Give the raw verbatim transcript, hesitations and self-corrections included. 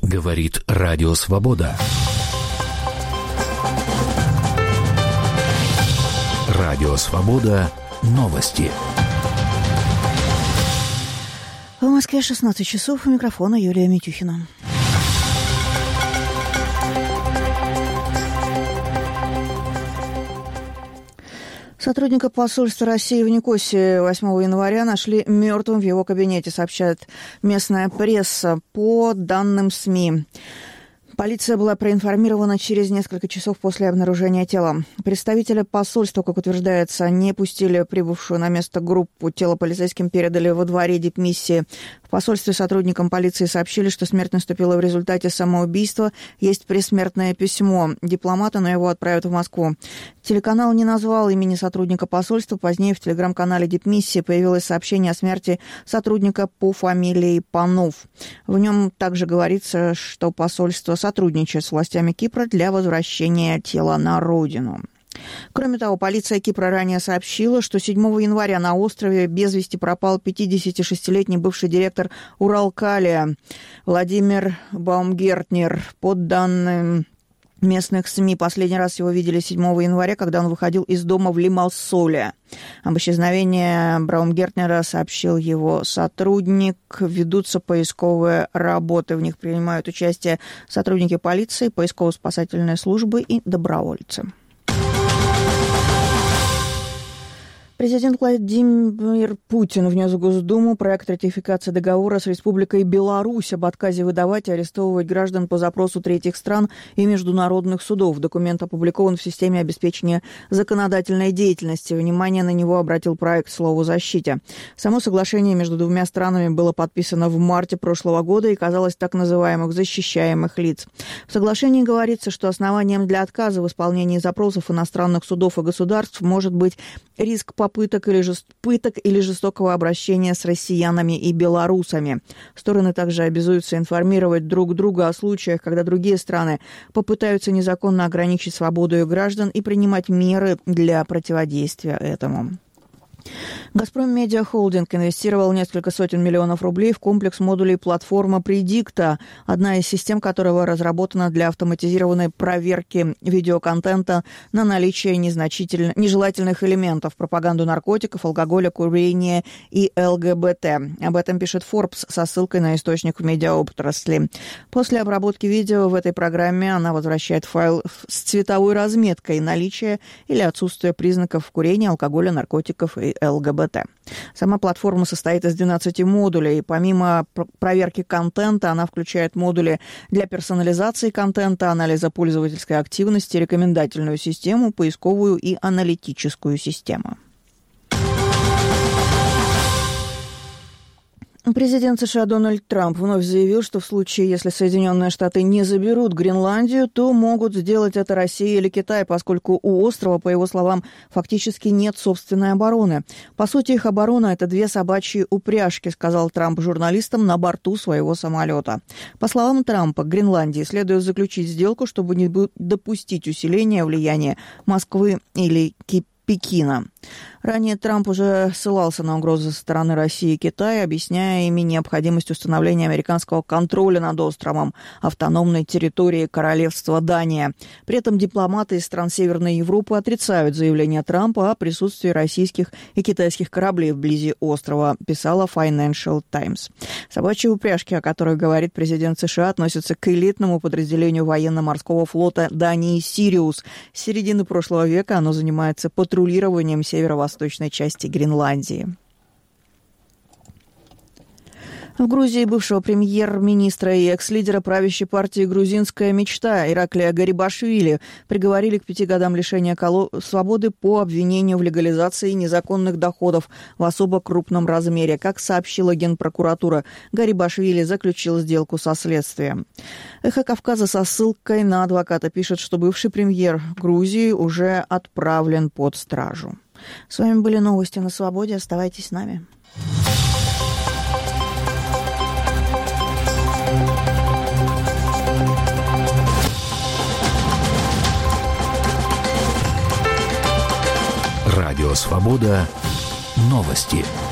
Говорит Радио Свобода. Радио Свобода. Новости. В Москве шестнадцать часов. У микрофона Юлия Митюхина. Сотрудника посольства России в Никосии восьмого января нашли мертвым в его кабинете, сообщает местная пресса. По данным СМИ, полиция была проинформирована через несколько часов после обнаружения тела. Представители посольства, как утверждается, не пустили прибывшую на место группу. Тело полицейским передали во дворе дипмиссии. В посольстве сотрудникам полиции сообщили, что смерть наступила в результате самоубийства. Есть предсмертное письмо дипломата, но его отправят в Москву. Телеканал не назвал имени сотрудника посольства. Позднее в телеграм-канале дипмиссии появилось сообщение о смерти сотрудника по фамилии Панов. В нем также говорится, что посольство сотрудничает с властями Кипра для возвращения тела на родину. Кроме того, полиция Кипра ранее сообщила, что седьмого января на острове без вести пропал пятидесятишестилетний бывший директор Уралкалия Владимир Баумгертнер. По данным местных СМИ, последний раз его видели седьмого января, когда он выходил из дома в Лимассоле. Об исчезновении Баумгертнера сообщил его сотрудник. Ведутся поисковые работы. В них принимают участие сотрудники полиции, поисково-спасательной службы и добровольцы. Президент Владимир Путин внес в Госдуму проект ратификации договора с Республикой Беларусь об отказе выдавать и арестовывать граждан по запросу третьих стран и международных судов. Документ опубликован в системе обеспечения законодательной деятельности. Внимание на него обратил проект «Слово защите». Само соглашение между двумя странами было подписано в марте прошлого года и касалось так называемых защищаемых лиц. В соглашении говорится, что основанием для отказа в исполнении запросов иностранных судов и государств может быть риск по Попыток или, жест... пыток или жестокого обращения с россиянами и белорусами. Стороны также обязуются информировать друг друга о случаях, когда другие страны попытаются незаконно ограничить свободу их граждан и принимать меры для противодействия этому. «Газпром Медиа Холдинг» инвестировал несколько сотен миллионов рублей в комплекс модулей платформы «Предикта», одна из систем которого разработана для автоматизированной проверки видеоконтента на наличие нежелательных элементов, пропаганду наркотиков, алкоголя, курения и ЛГБТ. Об этом пишет Forbes со ссылкой на источник в медиаотрасли. После обработки видео в этой программе она возвращает файл с цветовой разметкой наличия или отсутствия признаков курения, алкоголя, наркотиков и ЛГБТ. Сама платформа состоит из двенадцати модулей. Помимо проверки контента, она включает модули для персонализации контента, анализа пользовательской активности, рекомендательную систему, поисковую и аналитическую систему. Президент США Дональд Трамп вновь заявил, что в случае, если Соединенные Штаты не заберут Гренландию, то могут сделать это Россия или Китай, поскольку у острова, по его словам, фактически нет собственной обороны. По сути, их оборона – это две собачьи упряжки, сказал Трамп журналистам на борту своего самолета. По словам Трампа, Гренландии следует заключить сделку, чтобы не допустить усиления влияния Москвы или Пекина. Ранее Трамп уже ссылался на угрозы со стороны России и Китая, объясняя ими необходимость установления американского контроля над островом, автономной территории Королевства Дания. При этом дипломаты из стран Северной Европы отрицают заявление Трампа о присутствии российских и китайских кораблей вблизи острова, писала Financial Times. Собачьи упряжки, о которых говорит президент США, относятся к элитному подразделению военно-морского флота Дании «Сириус». С середины прошлого века оно занимается патрулированием северо-восточной части Гренландии. В Грузии бывшего премьер-министра и экс-лидера правящей партии «Грузинская мечта» Ираклия Гарибашвили приговорили к пяти годам лишения свободы по обвинению в легализации незаконных доходов в особо крупном размере. Как сообщила Генпрокуратура, Гарибашвили заключил сделку со следствием. «Эхо Кавказа» со ссылкой на адвоката пишет, что бывший премьер Грузии уже отправлен под стражу. С вами были новости на Свободе. Оставайтесь с нами. Радио «Свобода». Новости.